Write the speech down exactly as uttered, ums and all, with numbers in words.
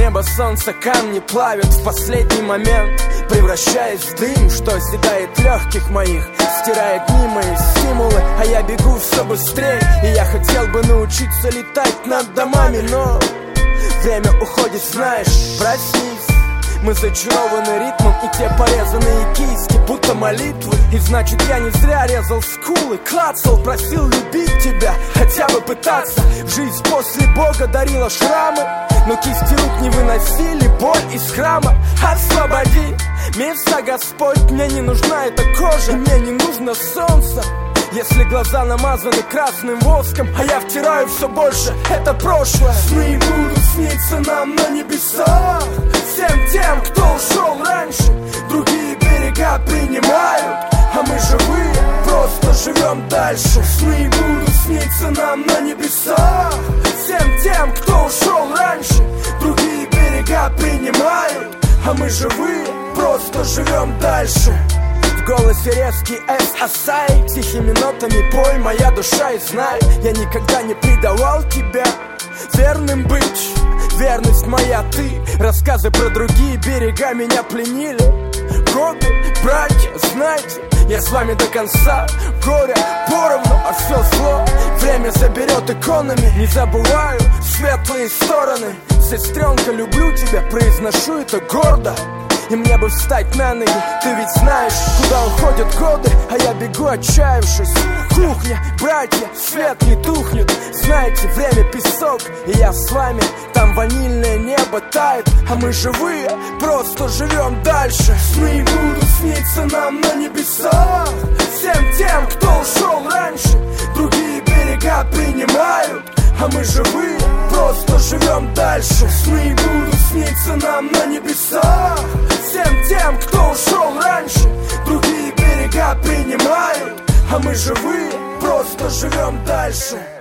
небо, солнце камни плавят в последний момент, превращаясь в дым, что съедает легких моих, стирает дни мои стимулы, а я бегу все быстрее. И я хотел бы научиться летать над домами, но время уходит, знаешь, проснись. Мы зачарованы ритмом, и те порезанные кисти будто молитвы. И значит я не зря резал скулы, клацал, просил любить тебя, хотя бы пытаться. Жизнь после Бога дарила шрамы, но кисти рук не выносили боль из храма. Освободи место, Господь, мне не нужна эта кожа, мне не нужно солнце. Если глаза намазаны красным воском, а я втираю все больше, это прошлое. Сны будут сниться нам на небесах, всем тем, кто ушел раньше. Другие берега принимают, а мы живые, просто живем дальше. Сны будут сниться нам на небесах, всем тем, кто ушел раньше. Другие берега принимают, а мы живые, просто живем дальше. В голосе резкий эс-асай, тихими нотами пой, моя душа, и знай, я никогда не предавал тебя. Верным быть, верность моя ты. Рассказы про другие берега меня пленили. Годы, братья, знайте, я с вами до конца. Горе поровну, а все зло время заберет иконами. Не забываю светлые стороны. Сестренка, люблю тебя, произношу это гордо. И мне бы встать на ноги, ты ведь знаешь, куда уходят годы, а я бегу отчаявшись. Кухня, братья, свет не тухнет. Знаете, время песок, и я с вами. Там ванильное небо тает, а мы живые, просто живем дальше. Сны будут сниться нам на небесах, всем тем, кто ушел раньше. Другие берега принимают, а мы живые, просто живем дальше. Сны будут сниться нам на небесах, всем тем, кто ушел раньше. Другие берега принимают, а мы живые, просто живем дальше.